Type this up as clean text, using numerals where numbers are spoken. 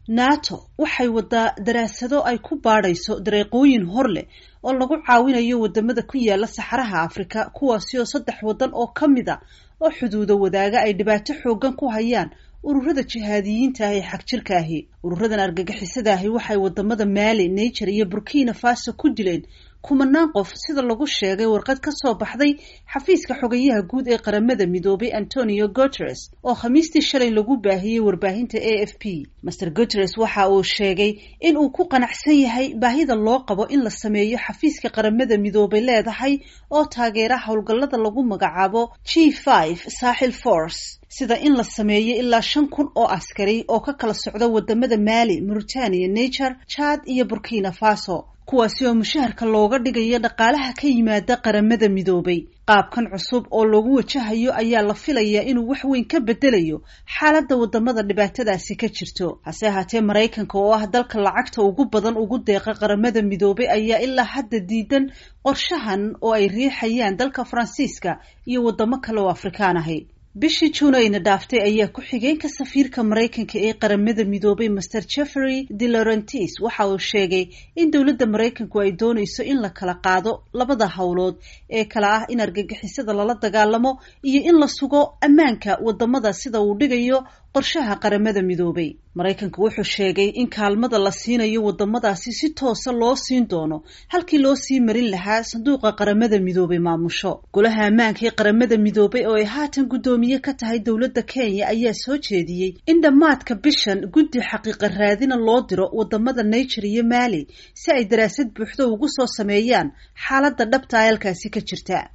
NATO waxay wadaa daraasado ay ku baadhayso dariiqooyin hor leh oo lagu caawinayo wadamada ku yaala saxaraha Afrika kuwaasi oo 3 wadan oo kamida oo xuduudo wadaaga ay dhibaato xoogan ku hayaan ururada jihaadiyiinta ah ee xagjirka ah. Ururadan argagixisada ah waxay wadamada Mali, Niger iyo Burkina Faso ku dileen kumanaan qof sida lagu sheegay warqad ka soo baxday xafiiska xogayaha guud ee qaramada midoobay Antonio Guterres oo Khamiistii shalay lagu baahiyay warbaahinta AFP. Mr. Guterres waxa uu sheegay in uu ku qanacsan yahay baahida loo qabo in la sameeyo xafiiska qaramada midoobay leedahay oo taageera howlgallada lagu magacaabo G5 Sahel Force, sida in la sameeyo ilaa 5,000 oo askari oo ka kala socda wadamada Mali, Mauritania, Niger, Chad iyo Burkina Faso, kuwaasi oo mushaharka looga dhigayo dhaqaalaha ka yimaada qaramada midoobay. Qaabkan cusub oo lagu wajahayo ayaa la filayaa inuu wax weyn ka bedelayo xaaladda wadamada dhibaatadaasi ka jirto. Hase ahaatee Mareykanka oo ah dalka lacagta ugu badan ugu deeqa qaramada midoobay ayaa ilaa hadda diidan qorshahan oo ay riixayaan dalka Faransiiska iyo wadamo kale oo Afrikaan ah. Bishii Juun ayna dhaaftay ayaa ku xigeenka safiirka Mareykanka ee qaramada midoobay Mr. Jeffrey De Laurentiis waxa uu sheegay in dowladda Mareykanku ay doonayso in la kala qaado labada hawlood ee kala ah in argagixisada lala dagaalamo iyo in la sugo ammaanka wadamada sida uu dhigayo qorshaha qaramada midoobay. Mareykanku wuxuu sheegay in kaalmada la siinayo wadamadaasi si toos ah loo siin doono halkii loo sii marin lahaa sanduuqa qaramada midoobay maamusho. Golaha ammaanka ee qaramada midoobay oo ay haatan gudoomiye ka tahay dowladda Kenya ayaa soo jeediyay in dhamaadka bishan guddi xaqiiqo raadina loo diro wadamada Niger iyo Mali si ay daraasad buuxda ugu soo sameeyaan xaaladda dhabta ah halkaasi ka jirta.